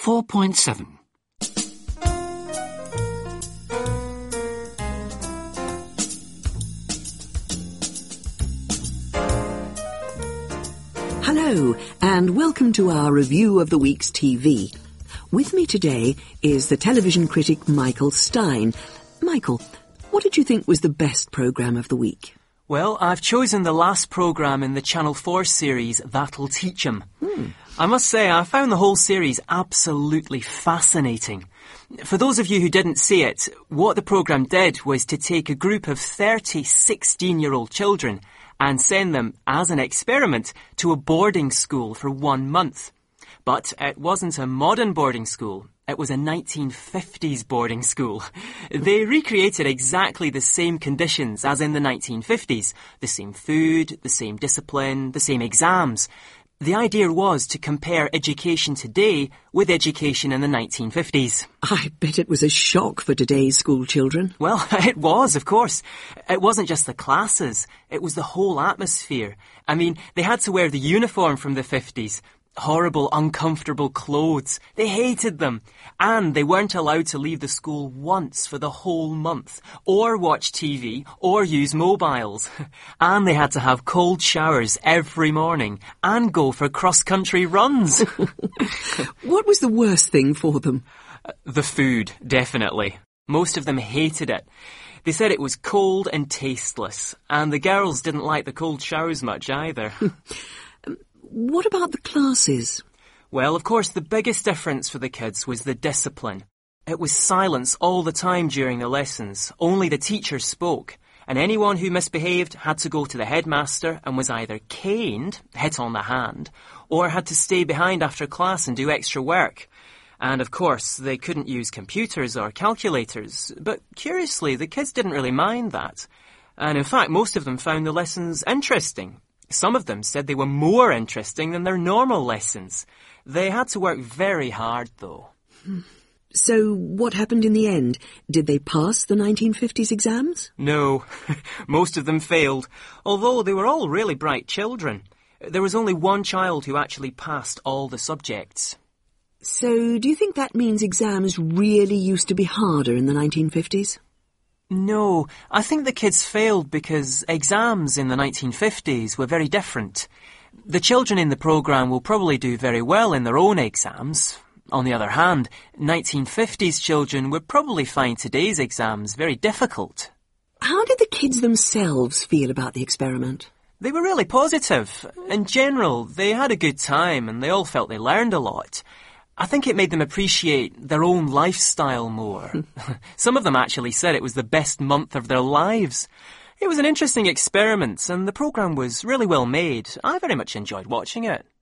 4.7. Hello, and welcome to our review of the week's TV. With me today is the television critic Michael Stein. Michael, what did you think was the best programme of the week? Well, I've chosen the last programme in the Channel 4 series, That'll Teach 'Em. I must say, I found the whole series absolutely fascinating. For those of you who didn't see it, what the programme did was to take a group of 30 16-year-old children and send them, as an experiment, to a boarding school for 1 month. But it wasn't a modern boarding school. It was a 1950s boarding school. They recreated exactly the same conditions as in the 1950s. The same food, the same discipline, the same exams. The idea was to compare education today with education in the 1950s. I bet it was a shock for today's school children. Well, it was, of course. It wasn't just the classes. It was the whole atmosphere. I mean, they had to wear the uniform from the 50s. Horrible, uncomfortable clothes. They hated them. And they weren't allowed to leave the school once for the whole month, or watch TV, or use mobiles. And they had to have cold showers every morning, and go for cross-country runs. What was the worst thing for them? The food, definitely. Most of them hated it. They said it was cold and tasteless, and the girls didn't like the cold showers much either. What about the classes? Well, of course, the biggest difference for the kids was the discipline. It was silence all the time during the lessons. Only the teacher spoke. And anyone who misbehaved had to go to the headmaster and was either caned, hit on the hand, or had to stay behind after class and do extra work. And, of course, they couldn't use computers or calculators. But, curiously, the kids didn't really mind that. And, in fact, most of them found the lessons interesting. Some of them said they were more interesting than their normal lessons. They had to work very hard, though. So what happened in the end? Did they pass the 1950s exams? No, most of them failed, although they were all really bright children. There was only one child who actually passed all the subjects. So do you think that means exams really used to be harder in the 1950s? No, I think the kids failed because exams in the 1950s were very different. The children in the programme will probably do very well in their own exams. On the other hand, 1950s children would probably find today's exams very difficult. How did the kids themselves feel about the experiment? They were really positive. In general, they had a good time and they all felt they learned a lot. I think it made them appreciate their own lifestyle more. Some of them actually said it was the best month of their lives. It was an interesting experiment and the programme was really well made. I very much enjoyed watching it.